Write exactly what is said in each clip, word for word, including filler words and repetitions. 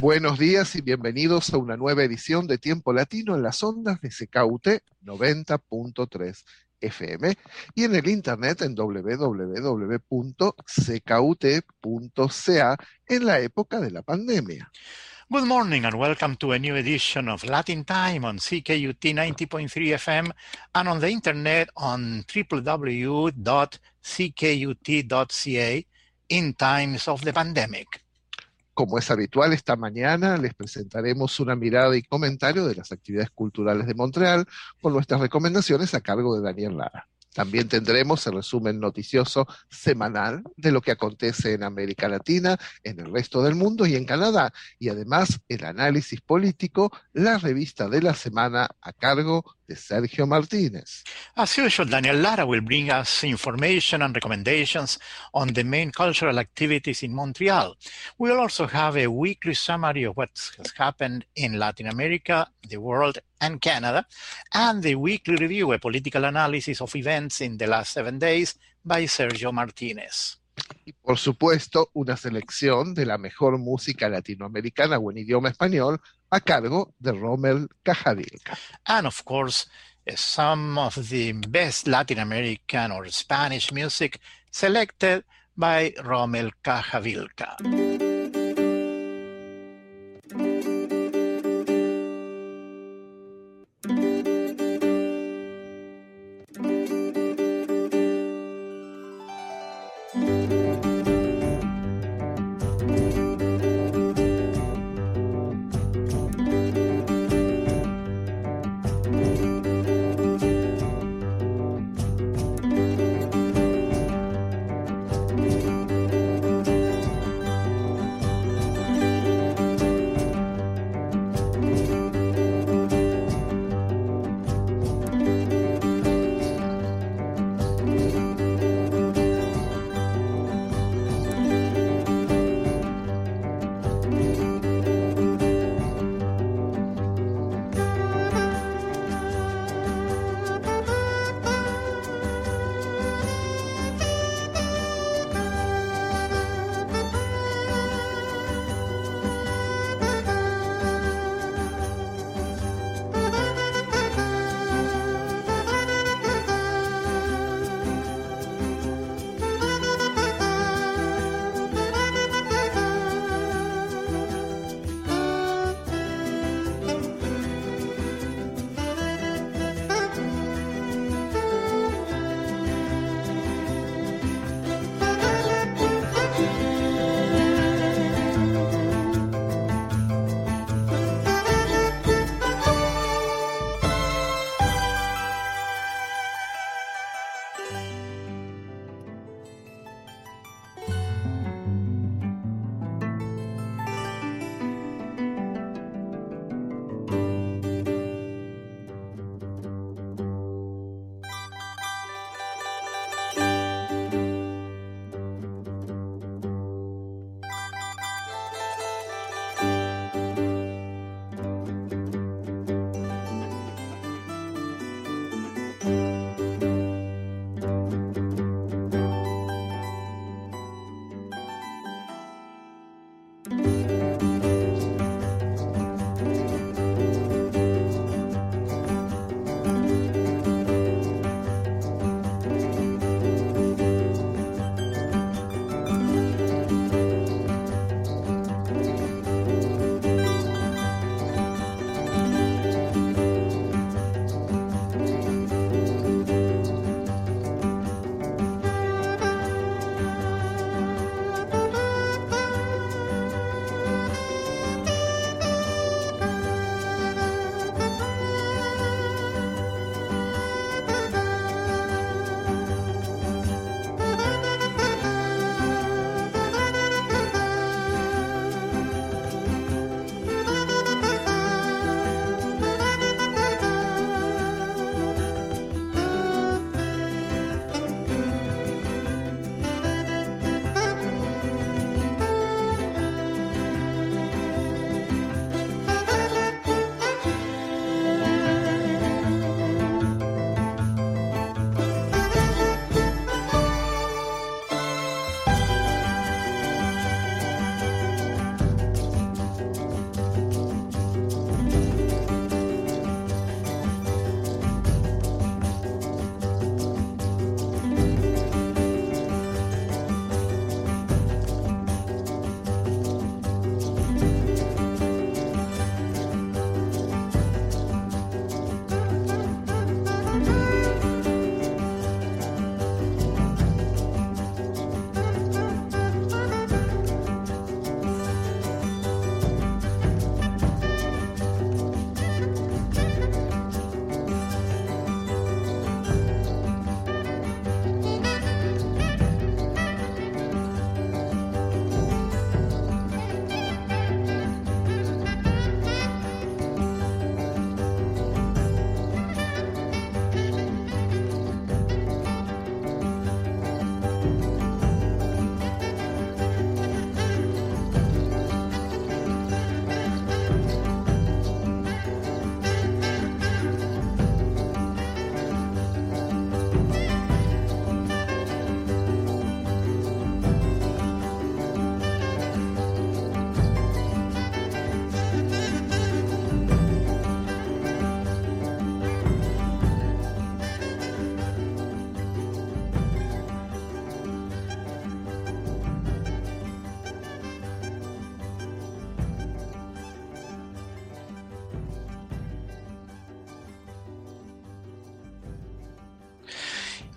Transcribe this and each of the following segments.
Buenos días y bienvenidos a una nueva edición de Tiempo Latino en las ondas de C K U T noventa punto tres F M y en el internet en doble u doble u doble u punto c k u t punto c a en la época de la pandemia. Good morning and welcome to a new edition of Latin Time on C K U T ninety point three F M and on the internet on w w w dot c k u t dot c a in times of the pandemic. Como es habitual, esta mañana les presentaremos una mirada y comentario de las actividades culturales de Montreal con nuestras recomendaciones a cargo de Daniel Lara. También tendremos el resumen noticioso semanal de lo que acontece en América Latina, en el resto del mundo y en Canadá, y además el análisis político, la revista de la semana a cargo de Sergio Martínez. As usual, Daniel Lara will bring us information and recommendations on the main cultural activities in Montreal. We'll also have a weekly summary of what has happened in Latin America, the world, and Canada, and the weekly review, a political analysis of events in the last seven days by Sergio Martínez. Y por supuesto, una selección de la mejor música latinoamericana o en idioma español a cargo de Rommel Cajavilca. And of course, some of the best Latin American or Spanish music selected by Rommel Cajavilca.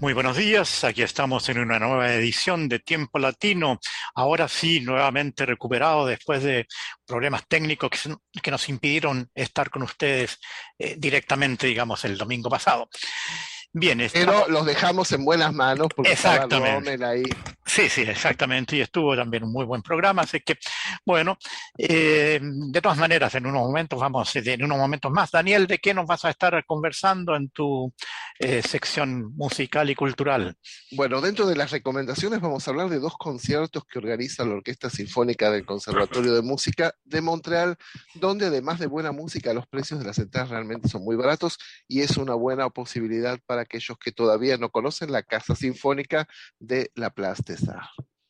Muy buenos días, aquí estamos en una nueva edición de Tiempo Latino, ahora sí, nuevamente recuperado después de problemas técnicos que, que nos impidieron estar con ustedes eh, directamente, digamos, el domingo pasado. Bien, estamos... Pero los dejamos en buenas manos porque estaba Rommel ahí. Sí, sí, exactamente, y estuvo también un muy buen programa, así que, bueno, eh, de todas maneras, en unos momentos vamos, en unos momentos más. Daniel, ¿de qué nos vas a estar conversando en tu eh, sección musical y cultural? Bueno, dentro de las recomendaciones vamos a hablar de dos conciertos que organiza la Orquesta Sinfónica del Conservatorio de Música de Montreal, donde además de buena música, los precios de las entradas realmente son muy baratos y es una buena posibilidad para aquellos que todavía no conocen la Casa Sinfónica de la Place des Arts.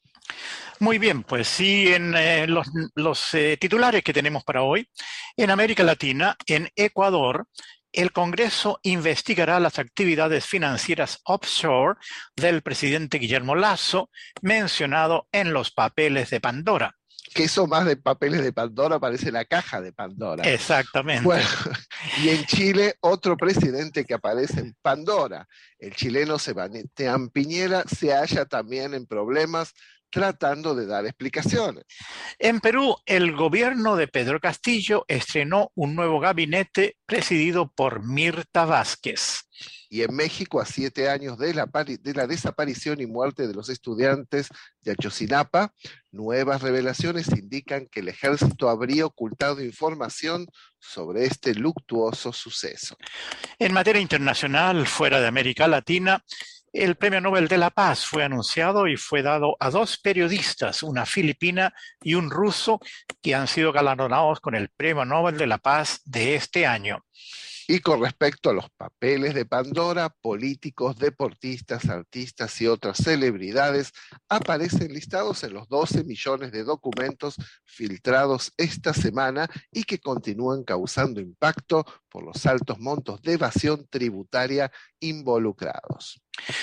Muy bien, pues sí, en eh, los, los eh, titulares que tenemos para hoy, en América Latina, en Ecuador, el Congreso investigará las actividades financieras offshore del presidente Guillermo Lasso, mencionado en los papeles de Pandora. Que eso más de papeles de Pandora parece la caja de Pandora. Exactamente. Bueno, y en Chile, otro presidente que aparece en Pandora, el chileno Sebastián Piñera, se halla también en problemas tratando de dar explicaciones. En Perú, el gobierno de Pedro Castillo estrenó un nuevo gabinete presidido por Mirta Vázquez. Y en México, a siete años de la, de la desaparición y muerte de los estudiantes de Ayotzinapa, nuevas revelaciones indican que el ejército habría ocultado información sobre este luctuoso suceso. En materia internacional, fuera de América Latina, el Premio Nobel de la Paz fue anunciado y fue dado a dos periodistas, una filipina y un ruso, que han sido galardonados con el Premio Nobel de la Paz de este año. Y con respecto a los papeles de Pandora, políticos, deportistas, artistas y otras celebridades aparecen listados en los doce millones de documentos filtrados esta semana y que continúan causando impacto por los altos montos de evasión tributaria involucrados.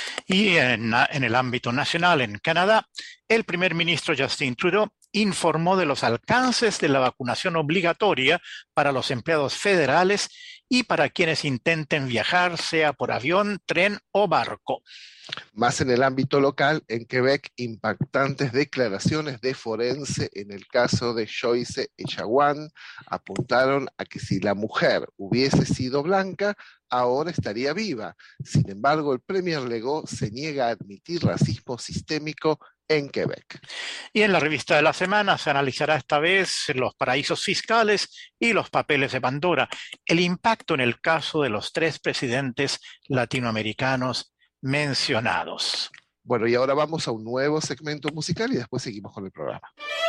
Y en, en el ámbito nacional, en Canadá, el primer ministro Justin Trudeau informó de los alcances de la vacunación obligatoria para los empleados federales y para quienes intenten viajar, sea por avión, tren o barco. Más en el ámbito local, en Quebec, impactantes declaraciones de forense en el caso de Joyce Echaguán apuntaron a que si la mujer hubiese sido blanca, ahora estaría viva. Sin embargo, el Premier Legault se niega a admitir racismo sistémico en Quebec. Y en la revista de la semana se analizará esta vez los paraísos fiscales y los papeles de Pandora, el impacto en el caso de los tres presidentes latinoamericanos mencionados. Bueno, y ahora vamos a un nuevo segmento musical y después seguimos con el programa.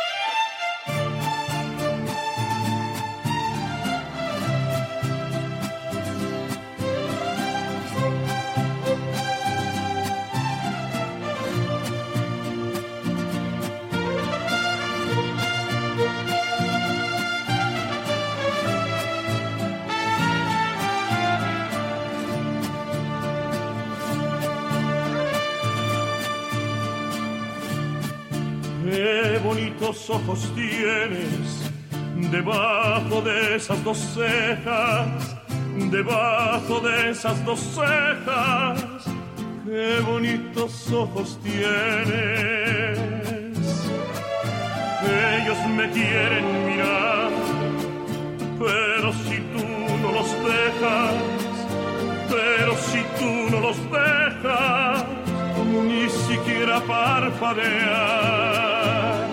Qué bonitos ojos tienes debajo de esas dos cejas, debajo de esas dos cejas. Qué bonitos ojos tienes. Ellos me quieren mirar, pero si tú no los dejas, pero si tú no los dejas, ni siquiera parpadear.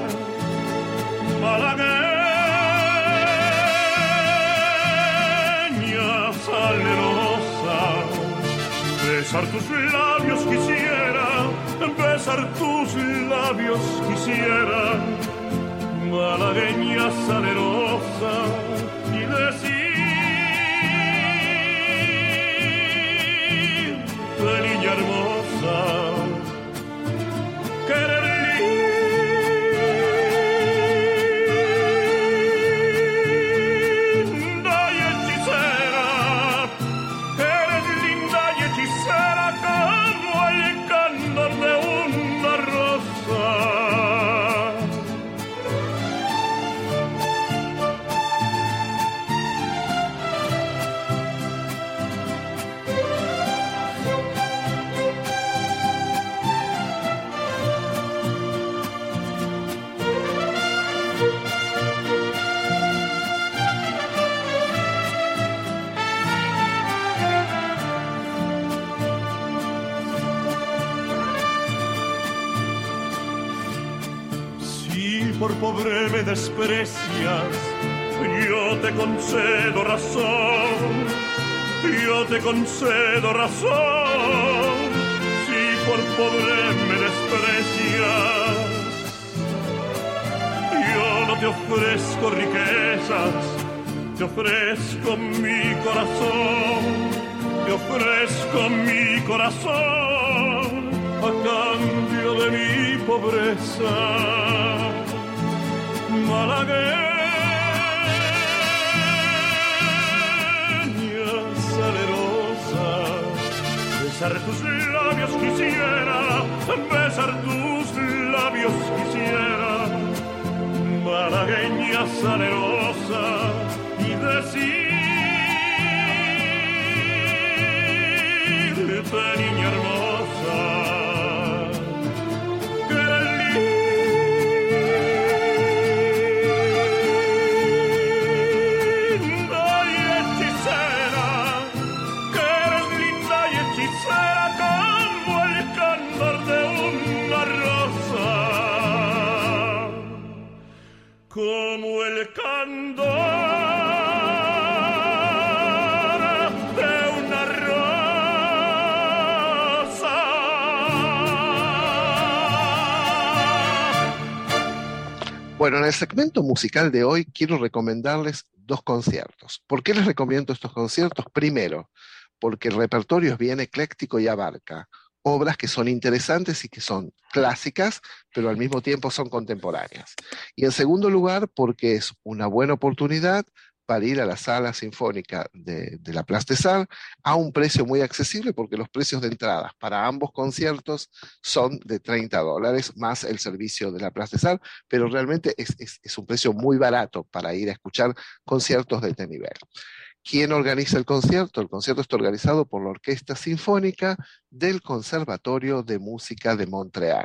Malagueña salerosa, besar tus labios quisiera, besar tus labios quisiera. Malagueña salerosa, y decir de niña hermosa, querer linda y hechicera, eres linda y hechicera como el candor de una rosa. por pobre me desprecias, yo te concedo razón, yo te concedo razón, si por pobre me desprecias. Yo no te ofrezco riquezas, te ofrezco mi corazón, te ofrezco mi corazón a cambio de mi pobreza. Malagueña salerosa, besar tus labios quisiera, besar tus labios quisiera. Malagueña salerosa y decirte, niña hermosa, que eres linda y hechicera, que eres linda y hechicera como el candor de una rosa, como el candor de una rosa. Bueno, en el segmento musical de hoy quiero recomendarles dos conciertos. ¿Por qué les recomiendo estos conciertos? Primero, porque el repertorio es bien ecléctico y abarca obras que son interesantes y que son clásicas, pero al mismo tiempo son contemporáneas. Y en segundo lugar, porque es una buena oportunidad para ir a la sala sinfónica de, de la Place des Arts a un precio muy accesible, porque los precios de entradas para ambos conciertos son de treinta dólares más el servicio de la Place des Arts, pero realmente es, es, es un precio muy barato para ir a escuchar conciertos de este nivel. ¿Quién organiza el concierto? El concierto está organizado por la Orquesta Sinfónica del Conservatorio de Música de Montreal.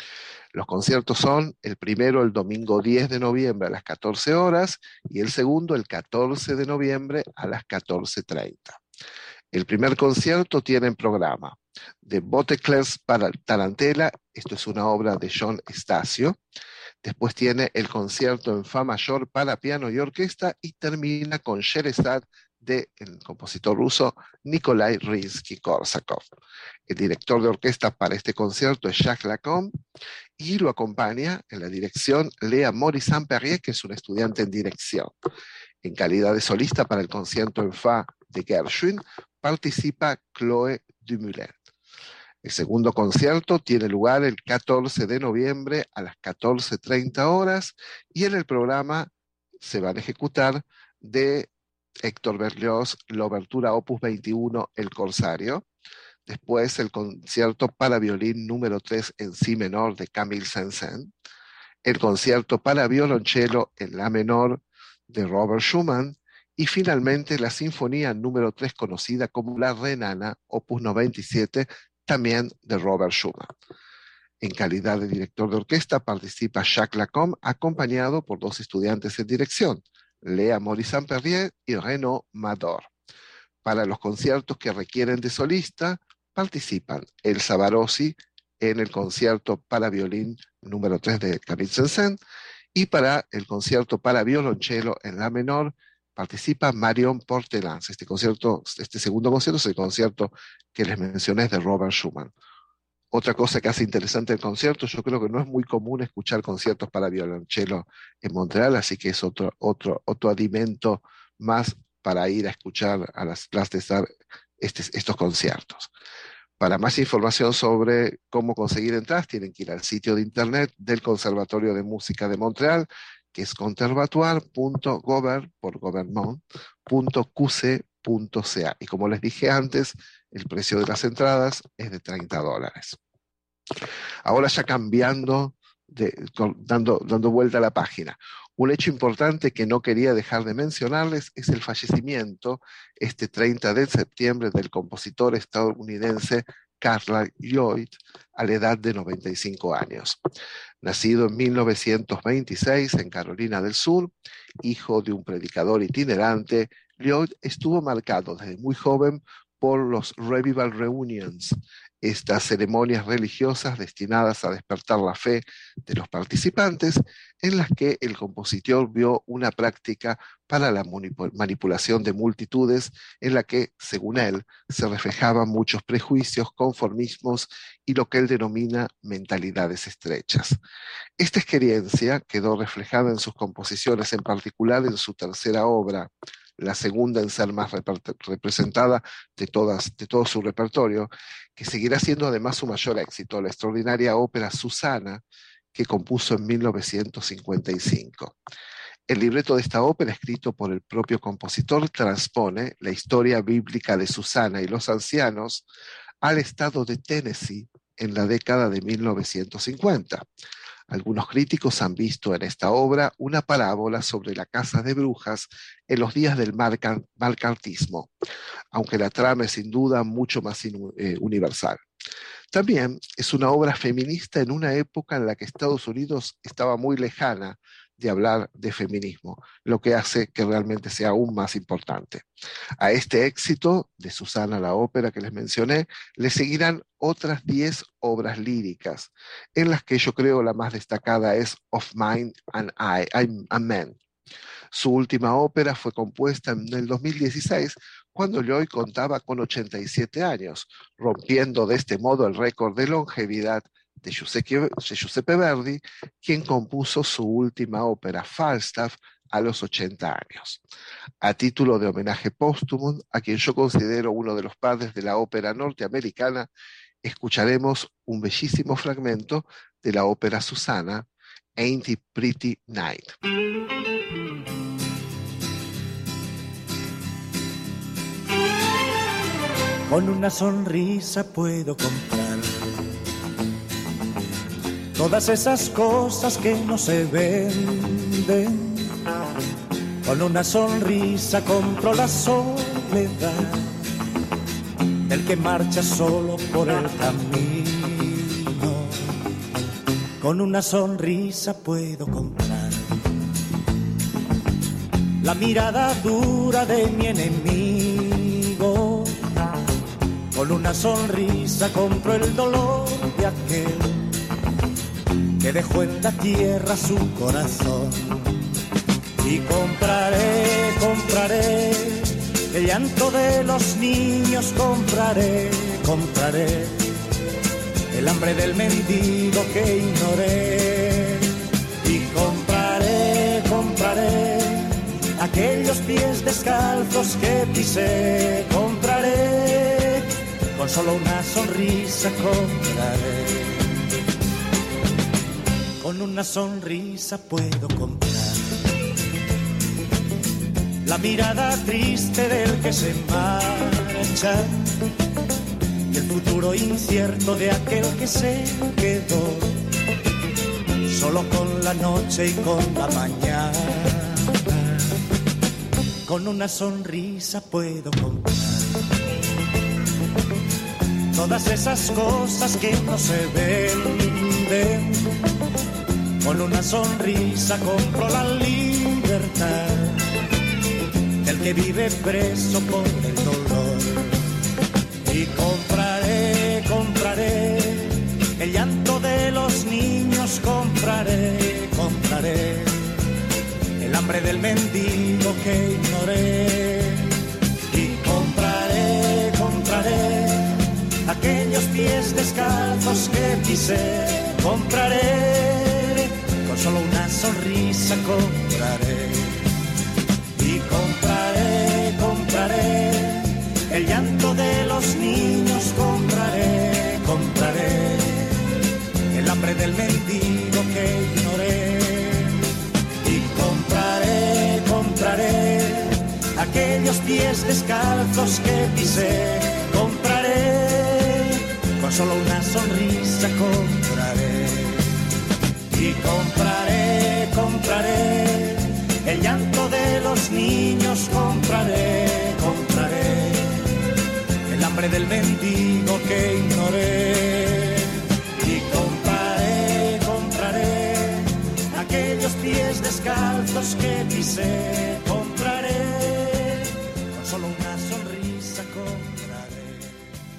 Los conciertos son el primero el domingo diez de noviembre a las catorce horas y el segundo el catorce de noviembre a las catorce treinta. El primer concierto tiene en programa de Bataclan para Tarantella, esto es una obra de John Stasio. Después tiene el concierto en Fa mayor para piano y orquesta y termina con Sherezad del compositor ruso Nikolai Rimsky-Korsakov. El director de orquesta para este concierto es Jacques Lacombe y lo acompaña en la dirección Léa Morissin-Perrier, que es un estudiante en dirección. En calidad de solista para el concierto en Fa de Gershwin participa Chloé Dumoulin. El segundo concierto tiene lugar el catorce de noviembre a las catorce treinta horas y en el programa se van a ejecutar de Héctor Berlioz la obertura opus veintiuno El Corsario, después el concierto para violín número tres en si menor de Camille Saint-Saëns, el concierto para violonchelo en la menor de Robert Schumann y finalmente la sinfonía número tres conocida como La Renana, opus noventa y siete, también de Robert Schumann. En calidad de director de orquesta participa Jacques Lacombe, acompañado por dos estudiantes en dirección, Léa Morissin-Perrier y Renaud Mador. Para los conciertos que requieren de solista, participan Elsa Barossi en el concierto para violín número tres de Camille Saint-Saëns y para el concierto para violonchelo en la menor participa Marion Portelans. Este concierto, este segundo concierto es el concierto que les mencioné de Robert Schumann. Otra cosa que hace interesante el concierto, yo creo que no es muy común escuchar conciertos para violonchelo en Montreal, así que es otro, otro, otro alimento más para ir a escuchar a las Place des Arts este, estos conciertos. Para más información sobre cómo conseguir entradas, tienen que ir al sitio de internet del Conservatorio de Música de Montreal, que es conservatoire punto govern por gouvernement punto q c punto c a. Y como les dije antes, el precio de las entradas es de treinta dólares. Ahora ya cambiando, de, dando, dando vuelta a la página. Un hecho importante que no quería dejar de mencionarles es el fallecimiento este treinta de septiembre del compositor estadounidense Carl Lloyd a la edad de noventa y cinco años. Nacido en mil novecientos veintiséis en Carolina del Sur, hijo de un predicador itinerante, Lloyd estuvo marcado desde muy joven por los Revival Reunions estas ceremonias religiosas destinadas a despertar la fe de los participantes, en las que el compositor vio una práctica para la manipulación de multitudes en la que, según él, se reflejaban muchos prejuicios, conformismos y lo que él denomina mentalidades estrechas. Esta experiencia quedó reflejada en sus composiciones, en particular en su tercera obra, la segunda en ser más representada de, todas, de todo su repertorio, que seguirá siendo además su mayor éxito, la extraordinaria ópera Susana, que compuso en mil novecientos cincuenta y cinco. El libreto de esta ópera, escrito por el propio compositor, transpone la historia bíblica de Susana y los ancianos al estado de Tennessee en la década de mil novecientos cincuenta. Algunos críticos han visto en esta obra una parábola sobre la caza de brujas en los días del macartismo, aunque la trama es sin duda mucho más eh, universal. También es una obra feminista en una época en la que Estados Unidos estaba muy lejana de hablar de feminismo, lo que hace que realmente sea aún más importante. A este éxito de Susana la ópera que les mencioné, le seguirán otras diez obras líricas, en las que yo creo la más destacada es Of Mine and I, I'm a Man. Su última ópera fue compuesta en el dos mil dieciséis, cuando Lloyd contaba con ochenta y siete años, rompiendo de este modo el récord de longevidad de Giuseppe, Giuseppe Verdi, quien compuso su última ópera, Falstaff, a los ochenta años. A título de homenaje póstumo, a quien yo considero uno de los padres de la ópera norteamericana, escucharemos un bellísimo fragmento de la ópera Susana, Ain't It Pretty Night. Con una sonrisa puedo comprar todas esas cosas que no se venden. Con una sonrisa compro la soledad del que marcha solo por el camino. Con una sonrisa puedo comprar la mirada dura de mi enemigo. Con una sonrisa compro el dolor de aquel que dejó en la tierra su corazón. Y compraré, compraré el llanto de los niños, compraré, compraré el hambre del mendigo que ignoré. Y compraré, compraré aquellos pies descalzos que pisé, compraré, con solo una sonrisa compraré. Con una sonrisa puedo comprar la mirada triste del que se marcha y el futuro incierto de aquel que se quedó solo con la noche y con la mañana. Con una sonrisa puedo comprar todas esas cosas que no se venden. Con una sonrisa compro la libertad del que vive preso por el dolor. Y compraré, compraré el llanto de los niños, compraré, compraré el hambre del mendigo que ignoré. Y compraré, compraré aquellos pies descalzos que pisé, compraré, con solo una sonrisa compraré. Y compraré, compraré el llanto de los niños, compraré, compraré el hambre del mendigo que ignoré. Y compraré, compraré aquellos pies descalzos que pisé, compraré, con solo una sonrisa compraré. Y compraré, compraré el llanto de los niños, compraré, compraré el hambre del mendigo que ignoré. Y compraré, compraré aquellos pies descalzos que pisé, compraré, con solo una sonrisa compraré.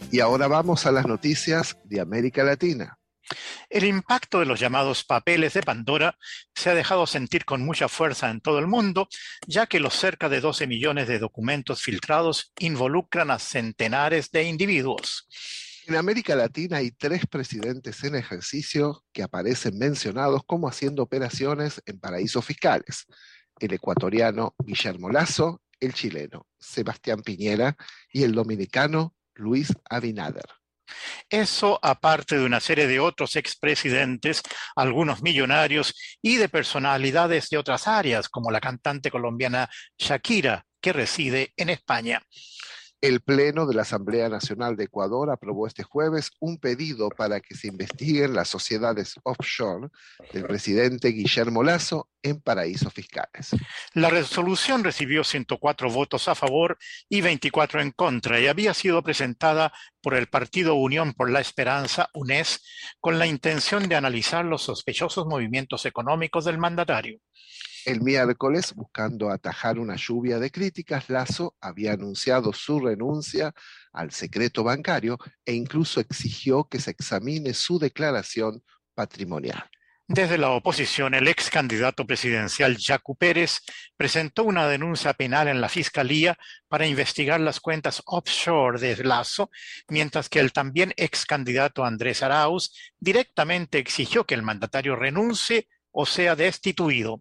Y ahora vamos a las noticias de América Latina. El impacto de los llamados papeles de Pandora se ha dejado sentir con mucha fuerza en todo el mundo, ya que los cerca de doce millones de documentos filtrados involucran a centenares de individuos. En América Latina hay tres presidentes en ejercicio que aparecen mencionados como haciendo operaciones en paraísos fiscales: el ecuatoriano Guillermo Lasso, el chileno Sebastián Piñera y el dominicano Luis Abinader. Eso aparte de una serie de otros expresidentes, algunos millonarios y de personalidades de otras áreas, como la cantante colombiana Shakira, que reside en España. El Pleno de la Asamblea Nacional de Ecuador aprobó este jueves un pedido para que se investiguen las sociedades offshore del presidente Guillermo Lasso en paraísos fiscales. La resolución recibió ciento cuatro votos a favor y veinticuatro en contra y había sido presentada por el Partido Unión por la Esperanza, UNES, con la intención de analizar los sospechosos movimientos económicos del mandatario. El miércoles, buscando atajar una lluvia de críticas, Lasso había anunciado su renuncia al secreto bancario e incluso exigió que se examine su declaración patrimonial. Desde la oposición, el ex candidato presidencial Yacu Pérez presentó una denuncia penal en la Fiscalía para investigar las cuentas offshore de Lasso, mientras que el también ex candidato Andrés Arauz directamente exigió que el mandatario renuncie o sea destituido.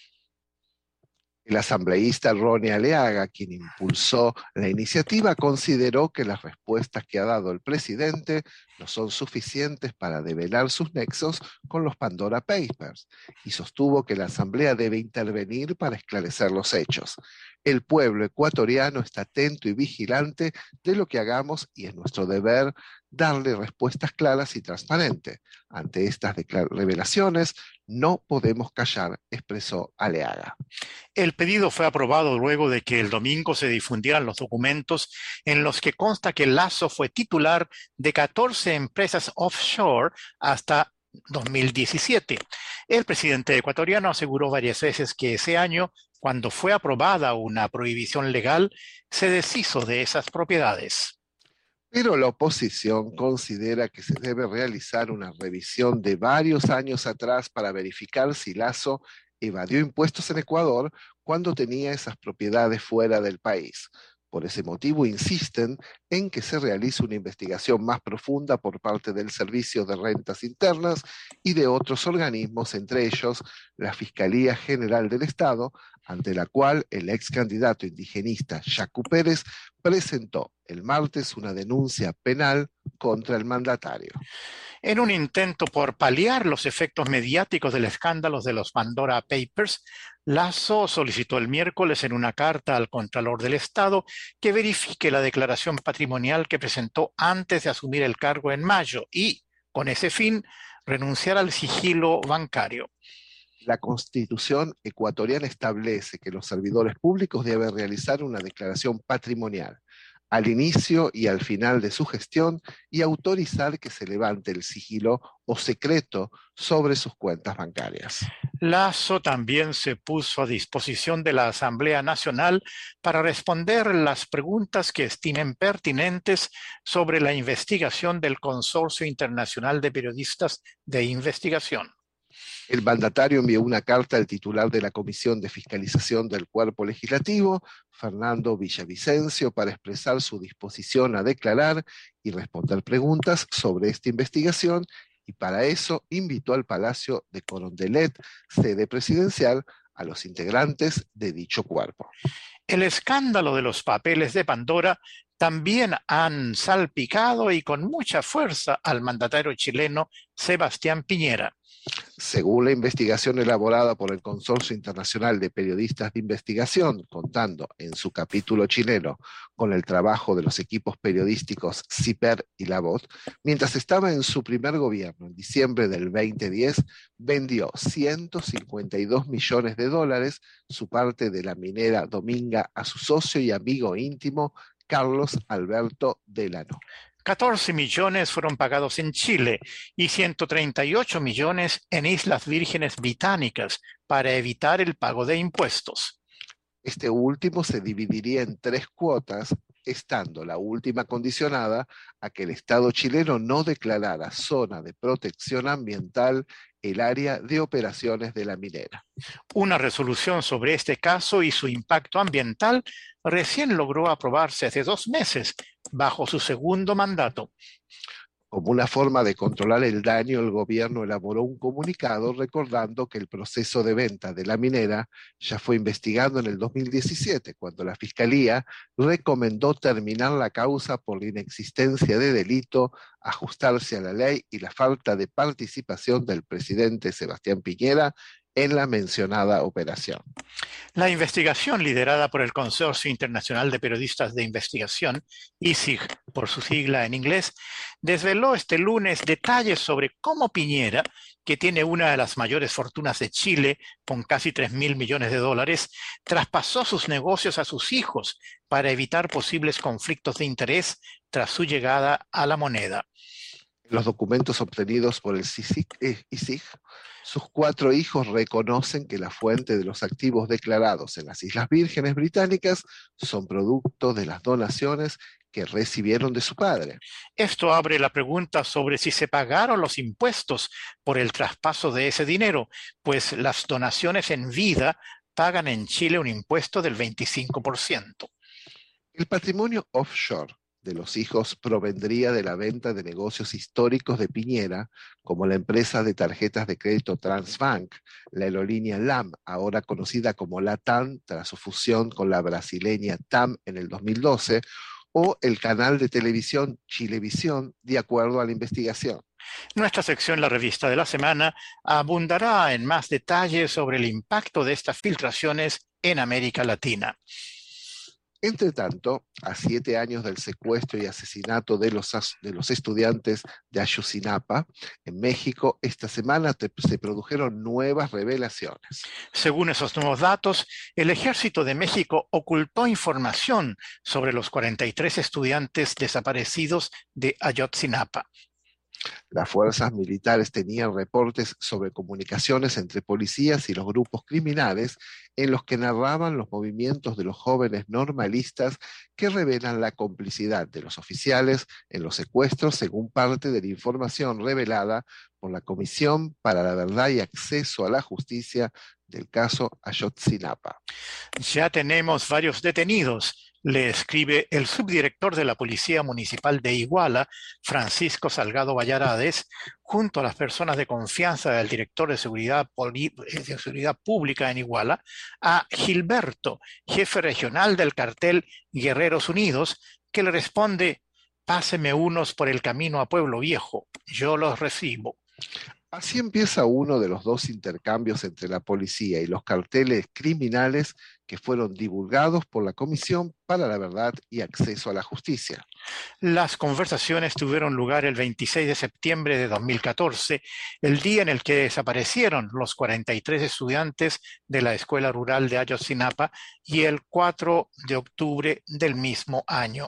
El asambleísta Ronnie Aleaga, quien impulsó la iniciativa, consideró que las respuestas que ha dado el presidente no son suficientes para develar sus nexos con los Pandora Papers y sostuvo que la asamblea debe intervenir para esclarecer los hechos. El pueblo ecuatoriano está atento y vigilante de lo que hagamos y es nuestro deber darle respuestas claras y transparentes. Ante estas revelaciones no podemos callar, expresó Aleaga. El pedido fue aprobado luego de que el domingo se difundieran los documentos en los que consta que Lasso fue titular de catorce empresas offshore hasta dos mil diecisiete. El presidente ecuatoriano aseguró varias veces que ese año, cuando fue aprobada una prohibición legal, se deshizo de esas propiedades. Pero la oposición considera que se debe realizar una revisión de varios años atrás para verificar si Lasso evadió impuestos en Ecuador cuando tenía esas propiedades fuera del país. Por ese motivo insisten en que se realice una investigación más profunda por parte del Servicio de Rentas Internas y de otros organismos, entre ellos la Fiscalía General del Estado, ante la cual el ex candidato indigenista Yacu Pérez presentó el martes una denuncia penal contra el mandatario. En un intento por paliar los efectos mediáticos del escándalo de los Pandora Papers, Lasso solicitó el miércoles en una carta al Contralor del Estado que verifique la declaración patrimonial que presentó antes de asumir el cargo en mayo y, con ese fin, renunciar al sigilo bancario. La Constitución ecuatoriana establece que los servidores públicos deben realizar una declaración patrimonial al inicio y al final de su gestión y autorizar que se levante el sigilo o secreto sobre sus cuentas bancarias. Lasso también se puso a disposición de la Asamblea Nacional para responder las preguntas que estimen pertinentes sobre la investigación del Consorcio Internacional de Periodistas de Investigación. El mandatario envió una carta al titular de la Comisión de Fiscalización del Cuerpo Legislativo, Fernando Villavicencio, para expresar su disposición a declarar y responder preguntas sobre esta investigación, y para eso invitó al Palacio de Carondelet, sede presidencial, a los integrantes de dicho cuerpo. El escándalo de los papeles de Pandora también han salpicado y con mucha fuerza al mandatario chileno Sebastián Piñera. Según la investigación elaborada por el Consorcio Internacional de Periodistas de Investigación, contando en su capítulo chileno con el trabajo de los equipos periodísticos CIPER y La Voz, mientras estaba en su primer gobierno, en diciembre del veinte diez, vendió ciento cincuenta y dos millones de dólares, su parte de la minera Dominga, a su socio y amigo íntimo, Carlos Alberto Delano. catorce millones fueron pagados en Chile y ciento treinta y ocho millones en Islas Vírgenes Británicas para evitar el pago de impuestos. Este último se dividiría en tres cuotas estando la última condicionada a que el Estado chileno no declarara zona de protección ambiental el área de operaciones de la minera. Una resolución sobre este caso y su impacto ambiental recién logró aprobarse hace dos meses, bajo su segundo mandato. Como una forma de controlar el daño, el gobierno elaboró un comunicado recordando que el proceso de venta de la minera ya fue investigado en el dos mil diecisiete, cuando la Fiscalía recomendó terminar la causa por la inexistencia de delito, ajustarse a la ley y la falta de participación del presidente Sebastián Piñera en la mencionada operación. La investigación, liderada por el Consorcio Internacional de Periodistas de Investigación, I S I G por su sigla en inglés, desveló este lunes detalles sobre cómo Piñera, que tiene una de las mayores fortunas de Chile, con casi tres mil millones de dólares, traspasó sus negocios a sus hijos para evitar posibles conflictos de interés tras su llegada a la moneda. En los documentos obtenidos por el I S I G, sus cuatro hijos reconocen que la fuente de los activos declarados en las Islas Vírgenes Británicas son producto de las donaciones que recibieron de su padre. Esto abre la pregunta sobre si se pagaron los impuestos por el traspaso de ese dinero, pues las donaciones en vida pagan en Chile un impuesto del veinticinco por ciento. El patrimonio offshore de los hijos provendría de la venta de negocios históricos de Piñera, como la empresa de tarjetas de crédito Transbank, la aerolínea LAM, ahora conocida como LATAM tras su fusión con la brasileña T A M en el dos mil doce, o el canal de televisión Chilevisión, de acuerdo a la investigación. Nuestra sección La Revista de la Semana abundará en más detalles sobre el impacto de estas filtraciones en América Latina. Entre tanto, a siete años del secuestro y asesinato de los, de los estudiantes de Ayotzinapa, en México, esta semana te, se produjeron nuevas revelaciones. Según esos nuevos datos, el Ejército de México ocultó información sobre los cuarenta y tres estudiantes desaparecidos de Ayotzinapa. Las fuerzas militares tenían reportes sobre comunicaciones entre policías y los grupos criminales en los que narraban los movimientos de los jóvenes normalistas que revelan la complicidad de los oficiales en los secuestros, según parte de la información revelada por la Comisión para la Verdad y Acceso a la Justicia del caso Ayotzinapa. Ya tenemos varios detenidos, le escribe el subdirector de la Policía Municipal de Iguala, Francisco Salgado Vallarades, junto a las personas de confianza del director de Seguridad, Poli- de Seguridad Pública en Iguala, a Gilberto, jefe regional del cartel Guerreros Unidos, que le responde: páseme unos por el camino a Pueblo Viejo, yo los recibo. Así empieza uno de los dos intercambios entre la policía y los carteles criminales que fueron divulgados por la Comisión para la Verdad y Acceso a la Justicia. Las conversaciones tuvieron lugar el veintiséis de septiembre de dos mil catorce, el día en el que desaparecieron los cuarenta y tres estudiantes de la Escuela Rural de Ayotzinapa, y el cuatro de octubre del mismo año.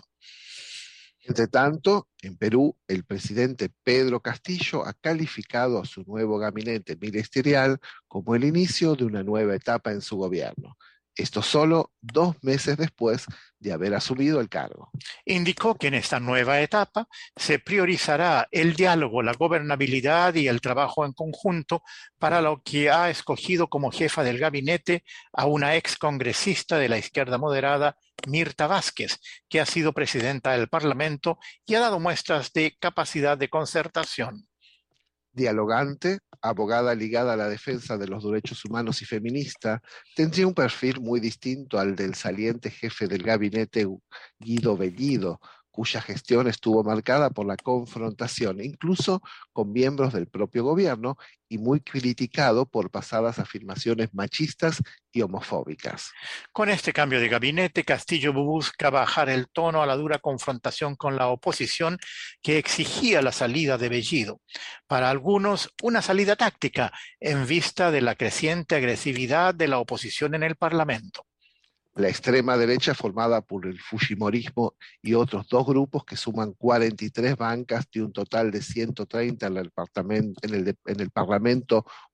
Entre tanto, en Perú, el presidente Pedro Castillo ha calificado a su nuevo gabinete ministerial como el inicio de una nueva etapa en su gobierno. Esto solo dos meses después de haber asumido el cargo. Indicó que en esta nueva etapa se priorizará el diálogo, la gobernabilidad y el trabajo en conjunto, para lo que ha escogido como jefa del gabinete a una ex congresista de la izquierda moderada, Mirta Vázquez, que ha sido presidenta del Parlamento y ha dado muestras de capacidad de concertación. Dialogante, abogada ligada a la defensa de los derechos humanos y feminista, tendría un perfil muy distinto al del saliente jefe del gabinete Guido Bellido, cuya gestión estuvo marcada por la confrontación, incluso con miembros del propio gobierno, y muy criticado por pasadas afirmaciones machistas y homofóbicas. Con este cambio de gabinete, Castillo busca bajar el tono a la dura confrontación con la oposición que exigía la salida de Bellido. Para algunos, una salida táctica en vista de la creciente agresividad de la oposición en el Parlamento. La extrema derecha, formada por el fujimorismo y otros dos grupos que suman cuarenta y tres bancas de un total de ciento treinta en el, en el, en el Parlamento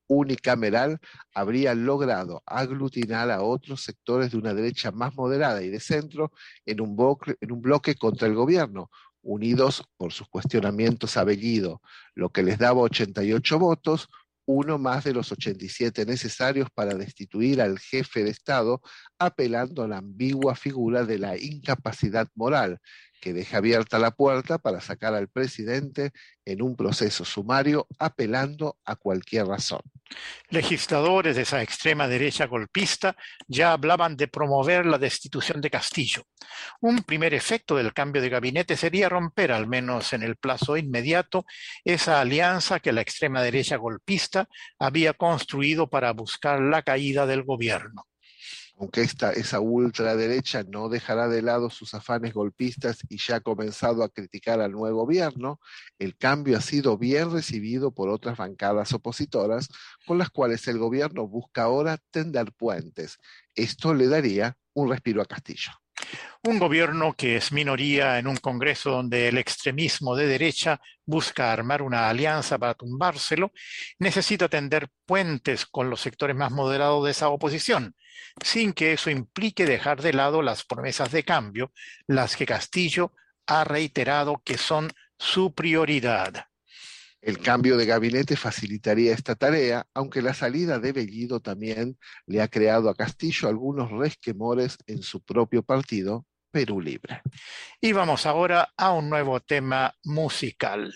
unicameral habría logrado aglutinar a otros sectores de una derecha más moderada y de centro en un bloque, en un bloque contra el gobierno, unidos por sus cuestionamientos a Bellido, lo que les daba ochenta y ocho votos, uno más de los ochenta y siete necesarios para destituir al jefe de Estado, apelando a la ambigua figura de la incapacidad moral, que deja abierta la puerta para sacar al presidente en un proceso sumario, apelando a cualquier razón. Legisladores de esa extrema derecha golpista ya hablaban de promover la destitución de Castillo. Un primer efecto del cambio de gabinete sería romper, al menos en el plazo inmediato, esa alianza que la extrema derecha golpista había construido para buscar la caída del gobierno. Aunque esta, esa ultraderecha no dejará de lado sus afanes golpistas y ya ha comenzado a criticar al nuevo gobierno, el cambio ha sido bien recibido por otras bancadas opositoras, con las cuales el gobierno busca ahora tender puentes. Esto le daría un respiro a Castillo. Un gobierno que es minoría en un Congreso donde el extremismo de derecha busca armar una alianza para tumbárselo, necesita tender puentes con los sectores más moderados de esa oposición, sin que eso implique dejar de lado las promesas de cambio, las que Castillo ha reiterado que son su prioridad. El cambio de gabinete facilitaría esta tarea, aunque la salida de Bellido también le ha creado a Castillo algunos resquemores en su propio partido, Perú Libre. Y vamos ahora a un nuevo tema musical.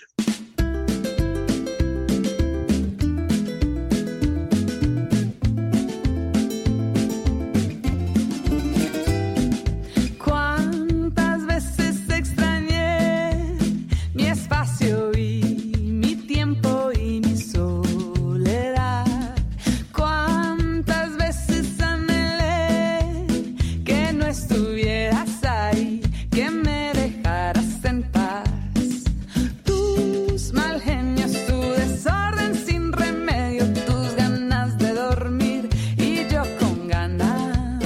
Cuántas veces extrañé mi espacio y mi tiempo y mi soledad. Cuántas veces anhelé que no estuvieras ahí, que me dejaras en paz. Tus mal genios, tu desorden sin remedio, tus ganas de dormir y yo con ganas.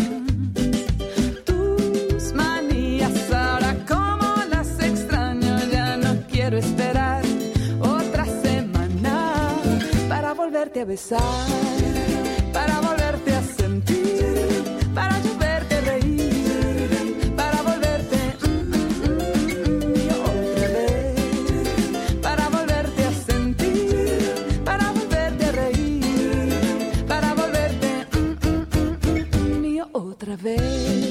Tus manías, ahora como las extraño, ya no quiero esperar otra semana para volverte a besar, para volverte a sentir, para yo verte reír, para volverte mm, mm, mm, mm, y otra vez, para volverte a sentir, para volverte a reír, para volverte mm, mm, mm, mm, y otra vez.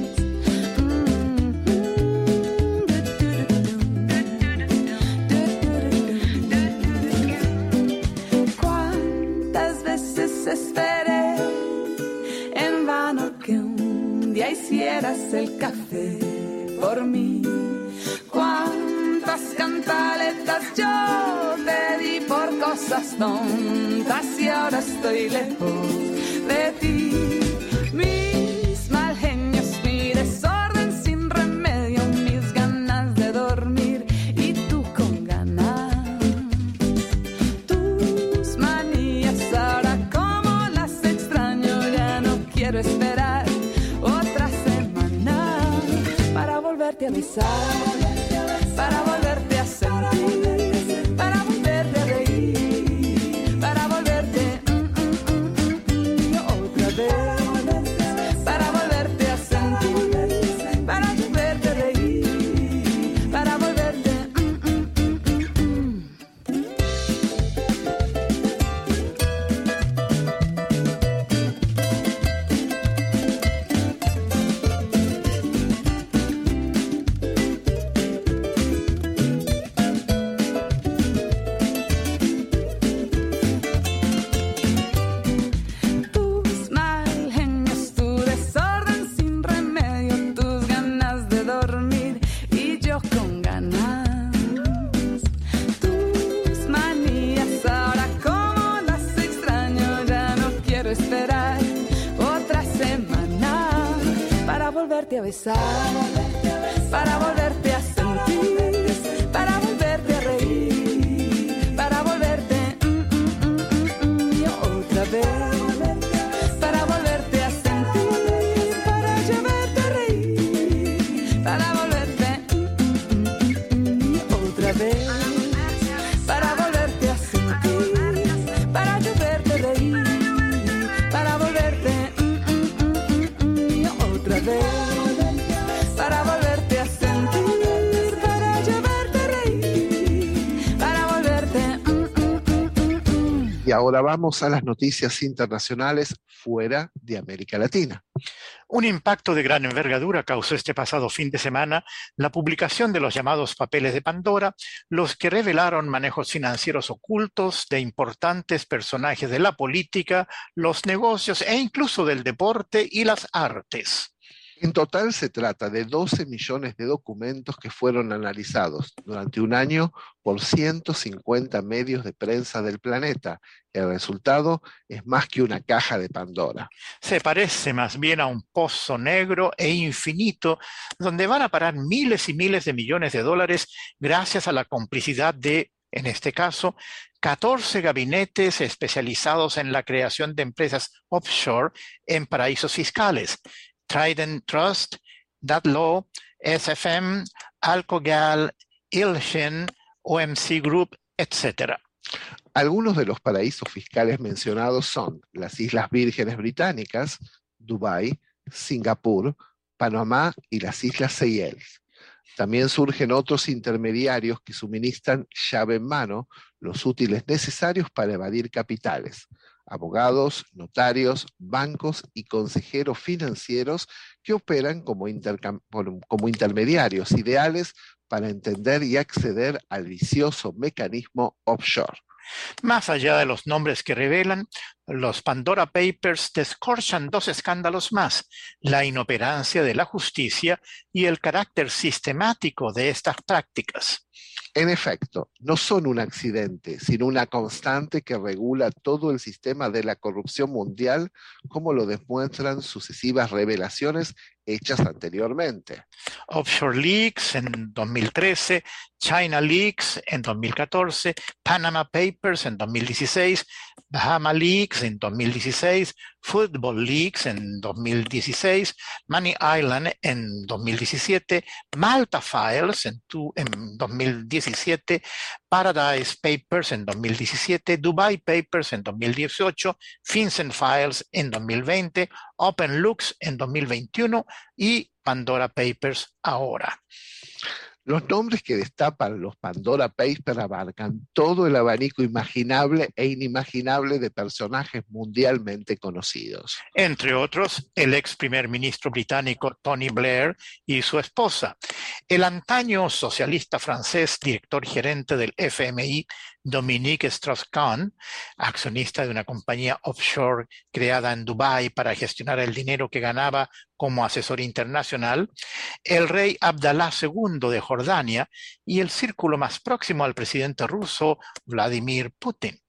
Cuántas veces esperé en vano que un día hicieras el café por mí. Cuántas cantaletas yo te di por cosas tontas y ahora estoy lejos de ti. Mis mal genios, mi desorden sin remedio, mis ganas de dormir y tú con ganas. Tus manías, ahora como las extraño, ya no quiero esperar otra semana para volverte a besar, para volverte a sentir, para volverte a reír, para volverte mm, mm, mm, mm, y otra vez, para volverte a sentir, para volverte a reír, para volverte mm, mm, mm, mm, mm. Tus mal genios, tu desorden sin remedio, tus ganas de dormir y yo con ganas. Tus manías, ahora como las extraño, ya no quiero esperar otra semana para volverte a besar, para volverte a sentir, para volverte a reír, para volverte mm, mm, mm, mm, mm, y otra vez, para volverte a sentir, para yo verte a reír, para volverte mm, mm, mm, mm, y otra vez, para volverte a sentir, para yo verte saber, para volverte a sentir, para llevarte a reír, para volverte... Mm, mm, mm, mm, mm. Y ahora vamos a las noticias internacionales fuera de América Latina. Un impacto de gran envergadura causó este pasado fin de semana la publicación de los llamados papeles de Pandora, los que revelaron manejos financieros ocultos de importantes personajes de la política, los negocios e incluso del deporte y las artes. En total se trata de doce millones de documentos que fueron analizados durante un año por ciento cincuenta medios de prensa del planeta. El resultado es más que una caja de Pandora. Se parece más bien a un pozo negro e infinito donde van a parar miles y miles de millones de dólares gracias a la complicidad de, en este caso, catorce gabinetes especializados en la creación de empresas offshore en paraísos fiscales. Trident Trust, Datlaw, S F M, Alcogal, Ilshin, O M C Group, etcétera. Algunos de los paraísos fiscales mencionados son las Islas Vírgenes Británicas, Dubái, Singapur, Panamá y las Islas Seychelles. También surgen otros intermediarios que suministran llave en mano los útiles necesarios para evadir capitales. Abogados, notarios, bancos y consejeros financieros que operan como, intercam- como intermediarios ideales para entender y acceder al vicioso mecanismo offshore. Más allá de los nombres que revelan, los Pandora Papers descorchan dos escándalos más: la inoperancia de la justicia y el carácter sistemático de estas prácticas. En efecto, no son un accidente, sino una constante que regula todo el sistema de la corrupción mundial, como lo demuestran sucesivas revelaciones hechas anteriormente. Offshore Leaks en dos mil trece, China Leaks en dos mil catorce, Panama Papers en dos mil dieciséis, Bahama Leaks en dos mil dieciséis, Football Leaks en dos mil dieciséis, Money Island en dos mil diecisiete, Malta Files en, tu, en dos mil diecisiete, Paradise Papers en dos mil diecisiete, Dubai Papers en dos mil dieciocho, FinCEN Files en dos mil veinte, Open Looks en dos mil veintiuno y Pandora Papers ahora. Los nombres que destapan los Pandora Papers abarcan todo el abanico imaginable e inimaginable de personajes mundialmente conocidos. Entre otros, el ex primer ministro británico Tony Blair y su esposa, el antaño socialista francés, director gerente del F M I, Dominique Strauss-Kahn, accionista de una compañía offshore creada en Dubái para gestionar el dinero que ganaba como asesor internacional, el rey Abdalá segundo de Jordania y el círculo más próximo al presidente ruso Vladimir Putin.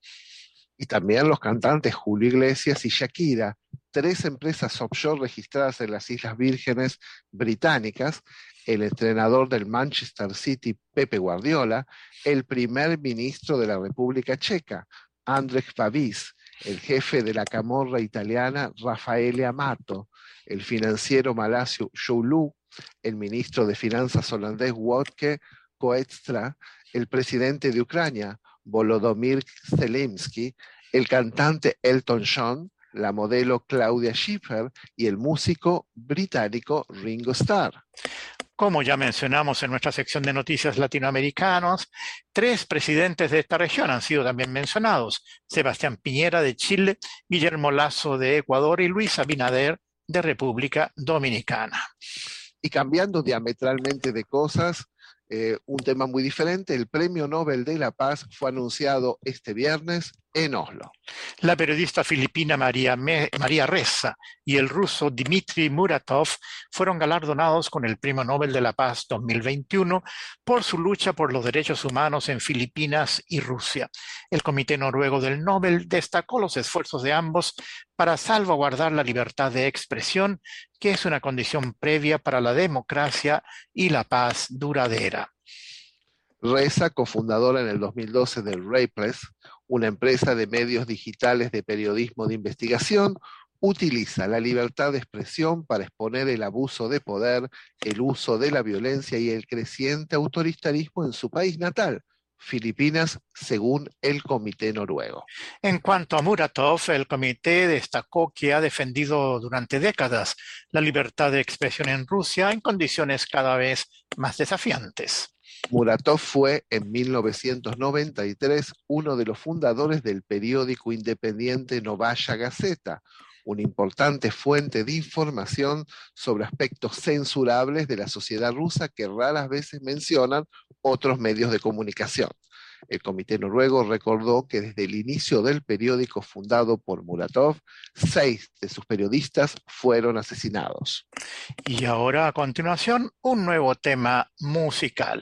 Y también los cantantes Julio Iglesias y Shakira, tres empresas offshore registradas en las Islas Vírgenes Británicas, el entrenador del Manchester City, Pepe Guardiola, el primer ministro de la República Checa, Andrzej Babis, el jefe de la camorra italiana, Raffaele Amato, el financiero malasio Joulu, el ministro de Finanzas holandés Wopke Hoekstra, el presidente de Ucrania, Volodymyr Zelensky, el cantante Elton John, la modelo Claudia Schiffer y el músico británico Ringo Starr. Como ya mencionamos en nuestra sección de noticias latinoamericanos, tres presidentes de esta región han sido también mencionados: Sebastián Piñera de Chile, Guillermo Lasso de Ecuador y Luis Abinader de República Dominicana. Y cambiando diametralmente de cosas, eh, un tema muy diferente, el Premio Nobel de la Paz fue anunciado este viernes en Oslo. La periodista filipina María, Me- María Ressa y el ruso Dmitry Muratov fueron galardonados con el Premio Nobel de la Paz dos mil veintiuno por su lucha por los derechos humanos en Filipinas y Rusia. El Comité Noruego del Nobel destacó los esfuerzos de ambos para salvaguardar la libertad de expresión, que es una condición previa para la democracia y la paz duradera. Ressa, cofundadora en el dos mil doce de Rapeless, una empresa de medios digitales de periodismo de investigación, utiliza la libertad de expresión para exponer el abuso de poder, el uso de la violencia y el creciente autoritarismo en su país natal, Filipinas, según el Comité Noruego. En cuanto a Muratov, el comité destacó que ha defendido durante décadas la libertad de expresión en Rusia en condiciones cada vez más desafiantes. Muratov fue en mil novecientos noventa y tres uno de los fundadores del periódico independiente Novaya Gazeta, una importante fuente de información sobre aspectos censurables de la sociedad rusa que raras veces mencionan otros medios de comunicación. El Comité Noruego recordó que desde el inicio del periódico fundado por Muratov, seis de sus periodistas fueron asesinados. Y ahora, a continuación, un nuevo tema musical.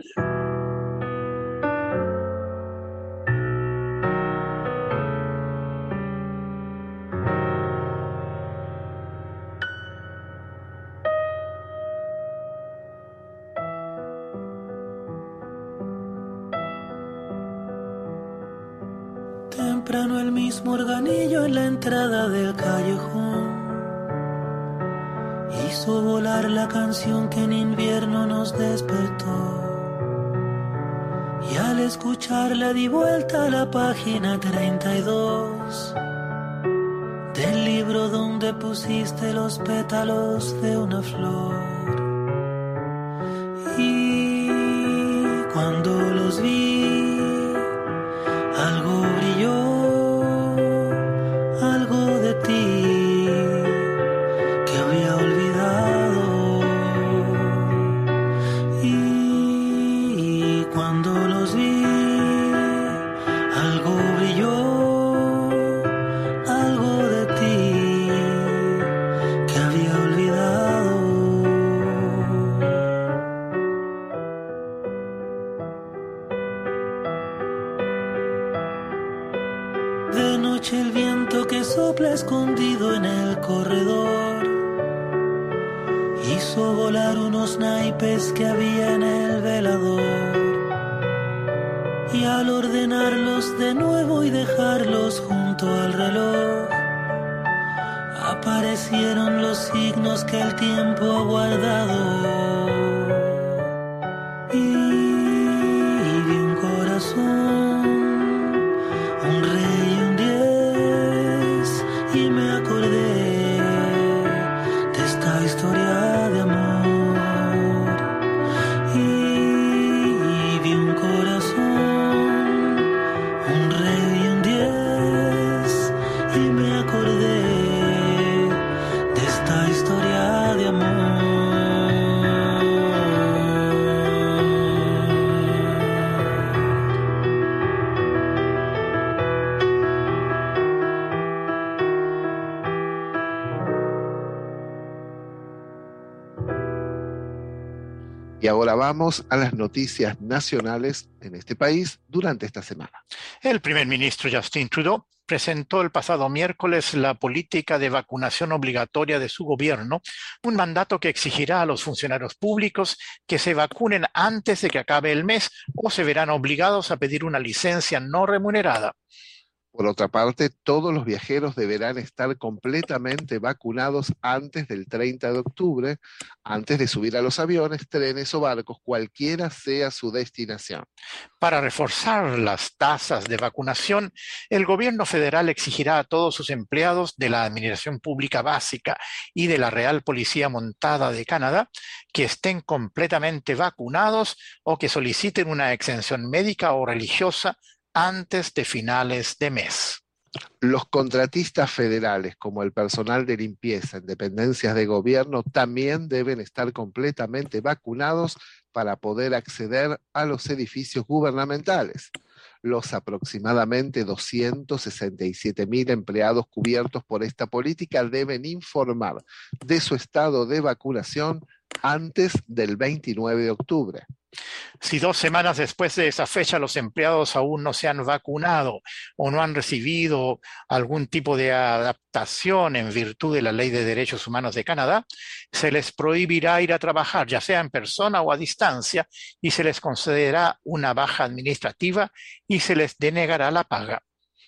Temprano el mismo organillo en la entrada del callejón hizo volar la canción que en invierno nos despertó. Y al escucharla di vuelta a la página treinta y dos del libro donde pusiste los pétalos de una flor. Y cuando los vi, algo brilló, algo de ti que había olvidado. Y cuando los vi, algo brilló, algo de ti que había olvidado. De noche el viento que sopla escondido en el corredor hizo volar unos naipes que había en el velador. Y al ordenarlos de nuevo y dejarlos junto al reloj, aparecieron los signos que el tiempo ha guardado. Y vi un corazón, un rey y un diez, y me acordé de esta historia de amor. Y vi un corazón, un rey y un diez, y me acordé de esta historia de amor. Y ahora vamos a las noticias nacionales en este país durante esta semana. El primer ministro Justin Trudeau presentó el pasado miércoles la política de vacunación obligatoria de su gobierno, un mandato que exigirá a los funcionarios públicos que se vacunen antes de que acabe el mes o se verán obligados a pedir una licencia no remunerada. Por otra parte, todos los viajeros deberán estar completamente vacunados antes del treinta de octubre, antes de subir a los aviones, trenes o barcos, cualquiera sea su destinación. Para reforzar las tasas de vacunación, el gobierno federal exigirá a todos sus empleados de la Administración Pública Básica y de la Real Policía Montada de Canadá que estén completamente vacunados o que soliciten una exención médica o religiosa antes de finales de mes. Los contratistas federales, como el personal de limpieza en dependencias de gobierno, también deben estar completamente vacunados para poder acceder a los edificios gubernamentales. Los aproximadamente doscientos sesenta y siete mil empleados cubiertos por esta política deben informar de su estado de vacunación antes del veintinueve de octubre. Si dos semanas después de esa fecha los empleados aún no se han vacunado o no han recibido algún tipo de adaptación en virtud de la Ley de Derechos Humanos de Canadá, se les prohibirá ir a trabajar, ya sea en persona o a distancia, y se les concederá una baja administrativa y se les denegará la paga.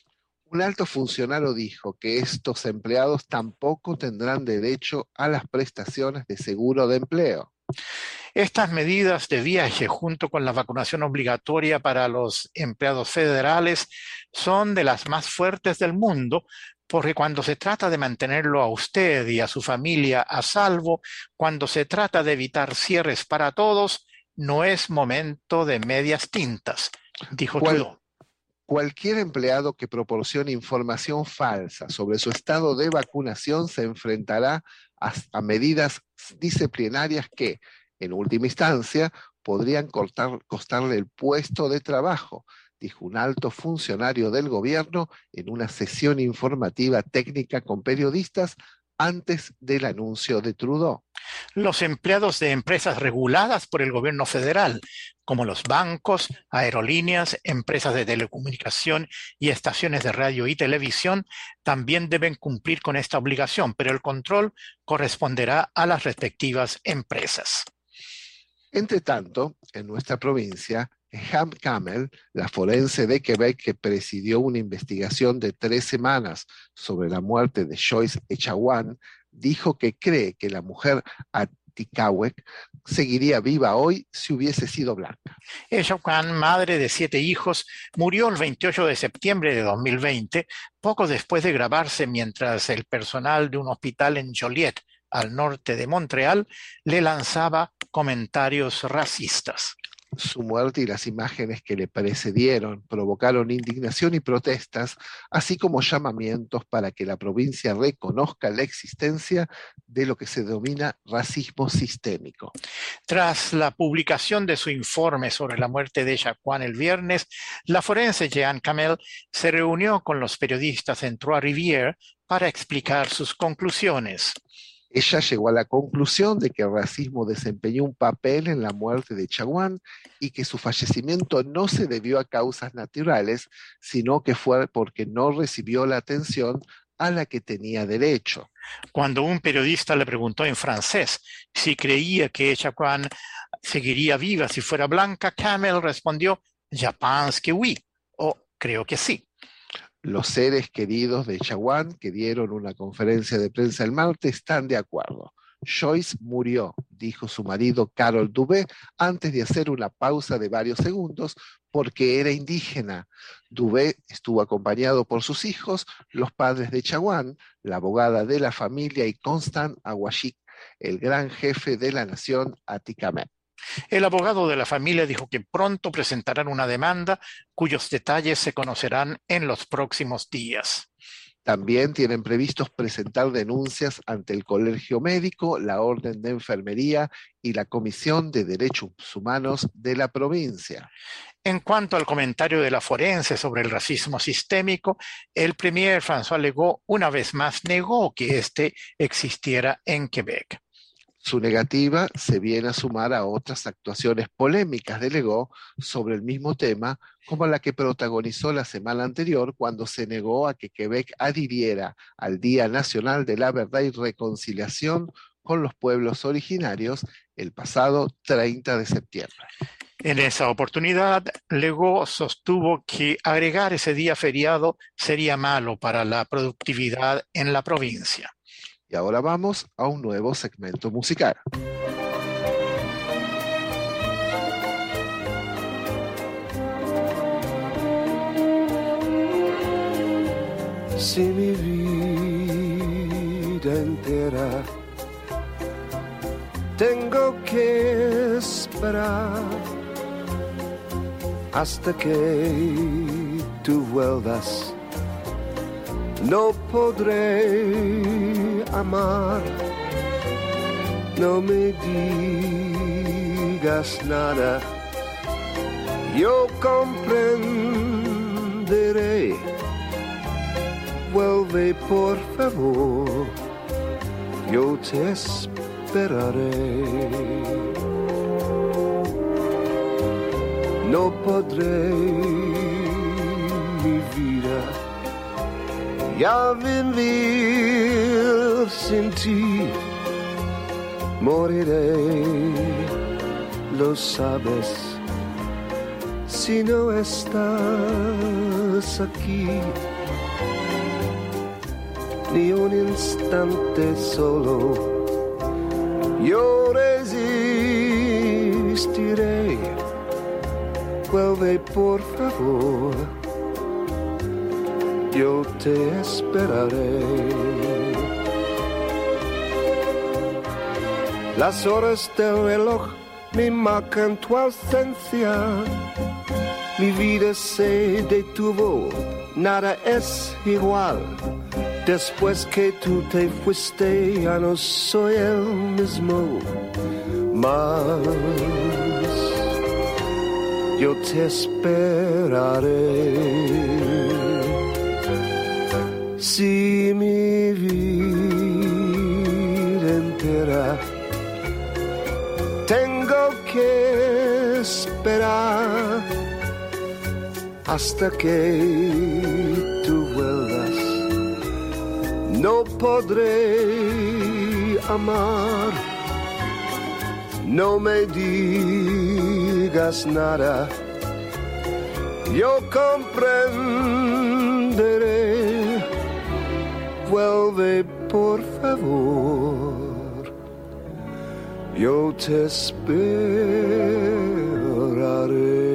Un alto funcionario dijo que estos empleados tampoco tendrán derecho a las prestaciones de seguro de empleo. Estas medidas de viaje, junto con la vacunación obligatoria para los empleados federales, son de las más fuertes del mundo, porque cuando se trata de mantenerlo a usted y a su familia a salvo, cuando se trata de evitar cierres para todos, no es momento de medias tintas, dijo ¿Cuál? Trudeau. Cualquier empleado que proporcione información falsa sobre su estado de vacunación se enfrentará a, a medidas disciplinarias que, en última instancia, podrían cortar, costarle el puesto de trabajo, dijo un alto funcionario del gobierno en una sesión informativa técnica con periodistas antes del anuncio de Trudeau. Los empleados de empresas reguladas por el gobierno federal, como los bancos, aerolíneas, empresas de telecomunicación y estaciones de radio y televisión, también deben cumplir con esta obligación, pero el control corresponderá a las respectivas empresas. Entre tanto, en nuestra provincia, Ham Camel, la forense de Quebec que presidió una investigación de tres semanas sobre la muerte de Joyce Echaquan, dijo que cree que la mujer Atikamekw seguiría viva hoy si hubiese sido blanca. Echaquan, madre de siete hijos, murió el veintiocho de septiembre de dos mil veinte, poco después de grabarse mientras el personal de un hospital en Joliet, al norte de Montreal, le lanzaba comentarios racistas. Su muerte y las imágenes que le precedieron provocaron indignación y protestas, así como llamamientos para que la provincia reconozca la existencia de lo que se denomina racismo sistémico. Tras la publicación de su informe sobre la muerte de Echaquan el viernes, la forense Jeanne Camel se reunió con los periodistas en Trois-Rivières para explicar sus conclusiones. Ella llegó a la conclusión de que el racismo desempeñó un papel en la muerte de Echaquan y que su fallecimiento no se debió a causas naturales, sino que fue porque no recibió la atención a la que tenía derecho. Cuando un periodista le preguntó en francés si creía que Echaquan seguiría viva si fuera blanca, Camel respondió, "Je pense que oui", o creo que sí. Los seres queridos de Echaquan, que dieron una conferencia de prensa el martes, están de acuerdo. Joyce murió, dijo su marido Carol Dubé, antes de hacer una pausa de varios segundos, porque era indígena. Dubé estuvo acompañado por sus hijos, los padres de Echaquan, la abogada de la familia y Constant Awashik, el gran jefe de la nación Atikamekw. El abogado de la familia dijo que pronto presentarán una demanda cuyos detalles se conocerán en los próximos días. También tienen previstos presentar denuncias ante el Colegio Médico, la Orden de Enfermería y la Comisión de Derechos Humanos de la provincia. En cuanto al comentario de la forense sobre el racismo sistémico, el premier François Legault una vez más negó que éste existiera en Quebec. Su negativa se viene a sumar a otras actuaciones polémicas de Legault sobre el mismo tema, como la que protagonizó la semana anterior cuando se negó a que Quebec adhiriera al Día Nacional de la Verdad y Reconciliación con los pueblos originarios el pasado treinta de septiembre. En esa oportunidad, Legault sostuvo que agregar ese día feriado sería malo para la productividad en la provincia. Y ahora vamos a un nuevo segmento musical. Si mi vida entera tengo que esperar hasta que tú vuelvas, no podré amar. No me digas nada, yo comprenderé. Vuelve por favor, yo te esperaré. No podré mi vida ya vivir sin ti, moriré, lo sabes, si no estás aquí, ni un instante solo, yo resignaré. insistiré. Vuelve por favor, yo te esperaré. Las horas del reloj me marcan tu ausencia. Mi vida se detuvo, nada es igual. Después que tú te fuiste, ya no soy el mismo más. Yo te esperaré. Si mi vida entera tengo que esperar hasta que tú vuelvas, no podré amar. No me digas nada, yo comprenderé. Vuelve por favor, yo te esperaré.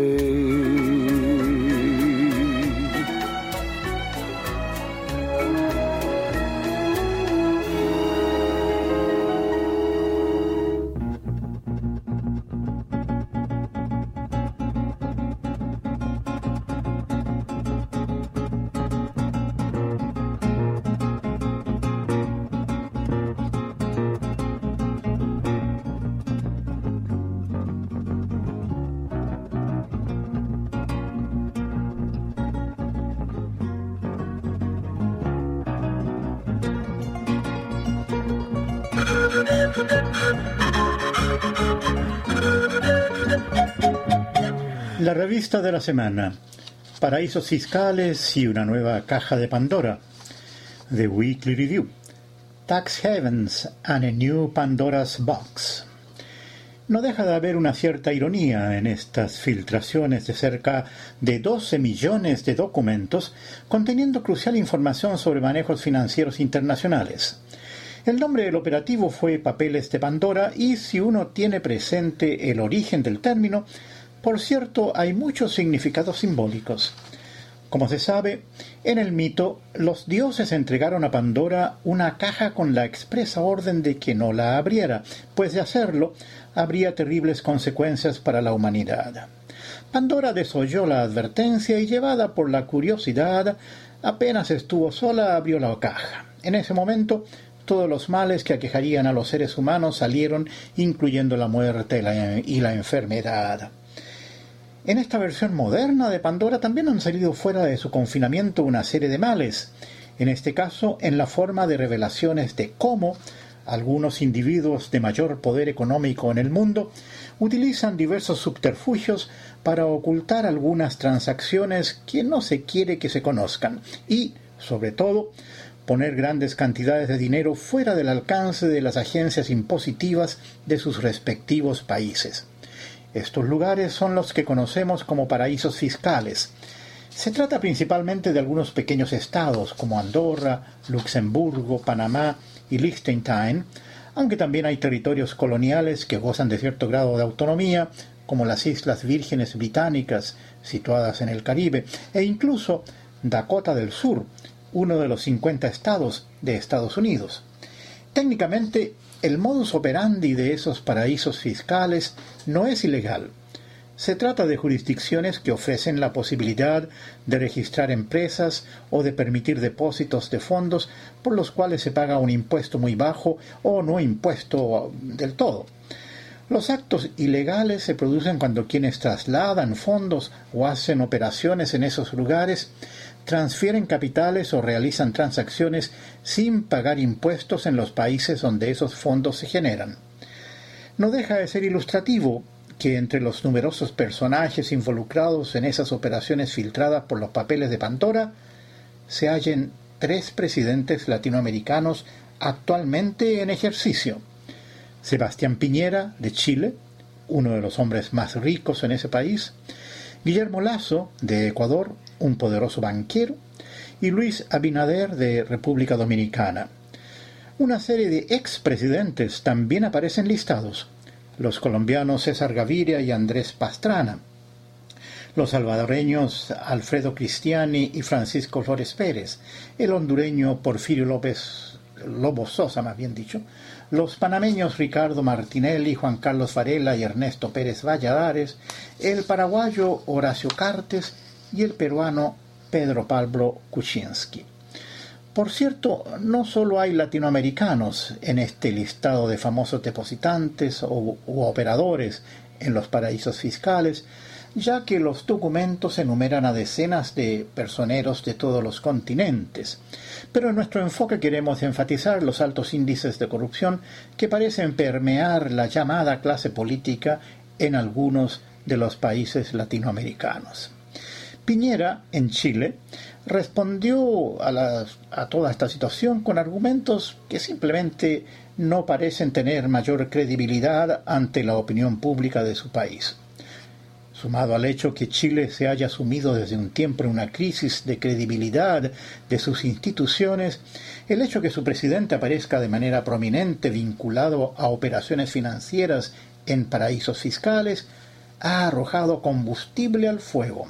La revista de la semana, paraísos fiscales y una nueva caja de Pandora. The Weekly Review, Tax Havens and a New Pandora's Box. No deja de haber una cierta ironía en estas filtraciones de cerca de doce millones de documentos conteniendo crucial información sobre manejos financieros internacionales. El nombre del operativo fue Papeles de Pandora y si uno tiene presente el origen del término, por cierto, hay muchos significados simbólicos. Como se sabe, en el mito, los dioses entregaron a Pandora una caja con la expresa orden de que no la abriera, pues de hacerlo, habría terribles consecuencias para la humanidad. Pandora desoyó la advertencia y, llevada por la curiosidad, apenas estuvo sola, abrió la caja. En ese momento, todos los males que aquejarían a los seres humanos salieron, incluyendo la muerte y la enfermedad. En esta versión moderna de Pandora también han salido fuera de su confinamiento una serie de males, en este caso en la forma de revelaciones de cómo algunos individuos de mayor poder económico en el mundo utilizan diversos subterfugios para ocultar algunas transacciones que no se quiere que se conozcan y, sobre todo, poner grandes cantidades de dinero fuera del alcance de las agencias impositivas de sus respectivos países. Estos lugares son los que conocemos como paraísos fiscales. Se trata principalmente de algunos pequeños estados como Andorra, Luxemburgo, Panamá y Liechtenstein, aunque también hay territorios coloniales que gozan de cierto grado de autonomía, como las Islas Vírgenes Británicas, situadas en el Caribe, e incluso Dakota del Sur, uno de los cincuenta estados de Estados Unidos. Técnicamente, el modus operandi de esos paraísos fiscales no es ilegal. Se trata de jurisdicciones que ofrecen la posibilidad de registrar empresas o de permitir depósitos de fondos por los cuales se paga un impuesto muy bajo o no impuesto del todo. Los actos ilegales se producen cuando quienes trasladan fondos o hacen operaciones en esos lugares transfieren capitales o realizan transacciones sin pagar impuestos en los países donde esos fondos se generan. No deja de ser ilustrativo que entre los numerosos personajes involucrados en esas operaciones filtradas por los papeles de Pandora se hallen tres presidentes latinoamericanos actualmente en ejercicio. Sebastián Piñera, de Chile, uno de los hombres más ricos en ese país, Guillermo Lasso, de Ecuador, un poderoso banquero, y Luis Abinader, de República Dominicana. Una serie de expresidentes también aparecen listados. los colombianos César Gaviria y Andrés Pastrana, los salvadoreños Alfredo Cristiani y Francisco Flores Pérez, el hondureño Porfirio López Lobo Sosa, más bien dicho, los panameños Ricardo Martinelli, Juan Carlos Varela y Ernesto Pérez Valladares, el paraguayo Horacio Cartes y el peruano Pedro Pablo Kuczynski. Por cierto, no solo hay latinoamericanos en este listado de famosos depositantes o, u operadores en los paraísos fiscales, ya que los documentos enumeran a decenas de personeros de todos los continentes. Pero en nuestro enfoque queremos enfatizar los altos índices de corrupción que parecen permear la llamada clase política en algunos de los países latinoamericanos. Piñera, en Chile, respondió a, la, a toda esta situación con argumentos que simplemente no parecen tener mayor credibilidad ante la opinión pública de su país. Sumado al hecho que Chile se haya sumido desde un tiempo en una crisis de credibilidad de sus instituciones, el hecho que su presidente aparezca de manera prominente vinculado a operaciones financieras en paraísos fiscales ha arrojado combustible al fuego.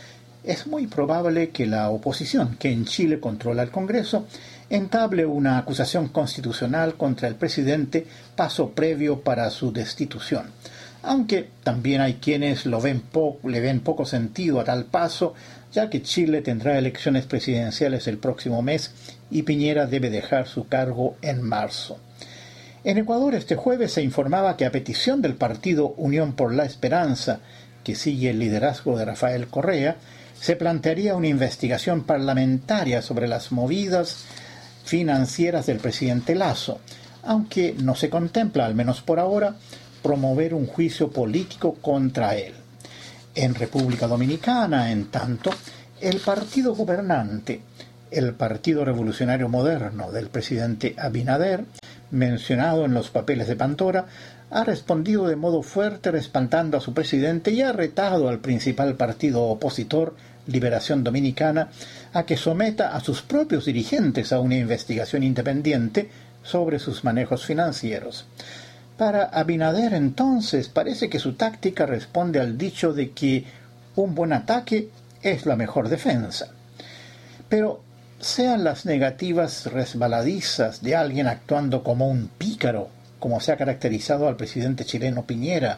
Es muy probable que la oposición, que en Chile controla el Congreso, entable una acusación constitucional contra el presidente, paso previo para su destitución. Aunque también hay quienes lo ven po- le ven poco sentido a tal paso, ya que Chile tendrá elecciones presidenciales el próximo mes y Piñera debe dejar su cargo en marzo. En Ecuador este jueves se informaba que a petición del partido Unión por la Esperanza, que sigue el liderazgo de Rafael Correa, se plantearía una investigación parlamentaria sobre las movidas financieras del presidente Lasso, aunque no se contempla, al menos por ahora, promover un juicio político contra él. En República Dominicana, en tanto, el partido gobernante, el Partido Revolucionario Moderno del presidente Abinader, mencionado en los papeles de Pandora, ha respondido de modo fuerte respaldando a su presidente y ha retado al principal partido opositor, Liberación Dominicana, a que someta a sus propios dirigentes a una investigación independiente sobre sus manejos financieros. Para Abinader, entonces, parece que su táctica responde al dicho de que un buen ataque es la mejor defensa. Pero sean las negativas resbaladizas de alguien actuando como un pícaro, como se ha caracterizado al presidente chileno Piñera,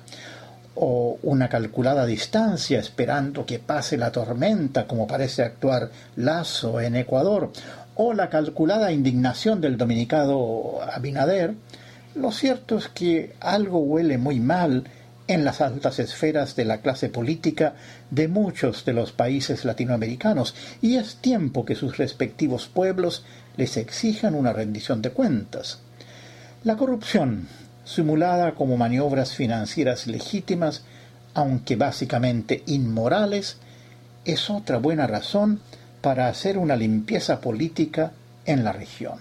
o una calculada distancia esperando que pase la tormenta, como parece actuar Lasso en Ecuador, o la calculada indignación del dominicano Abinader, lo cierto es que algo huele muy mal en las altas esferas de la clase política de muchos de los países latinoamericanos, y es tiempo que sus respectivos pueblos les exijan una rendición de cuentas. La corrupción, simulada como maniobras financieras legítimas, aunque básicamente inmorales, es otra buena razón para hacer una limpieza política en la región.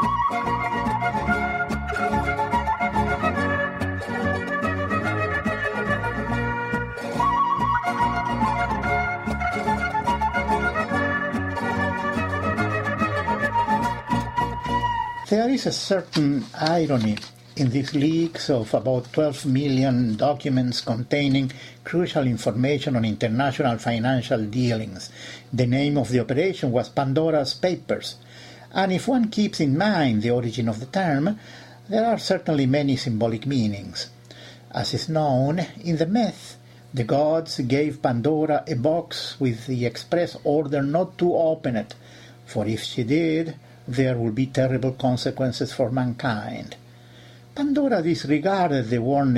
There is a certain irony in these leaks of about twelve million documents containing crucial information on international financial dealings. The name of the operation was Pandora's Papers, and if one keeps in mind the origin of the term, there are certainly many symbolic meanings. As is known, in the myth, the gods gave Pandora a box with the express order not to open it, for if she did, there would be terrible consequences for mankind. Pandora disregarded the warning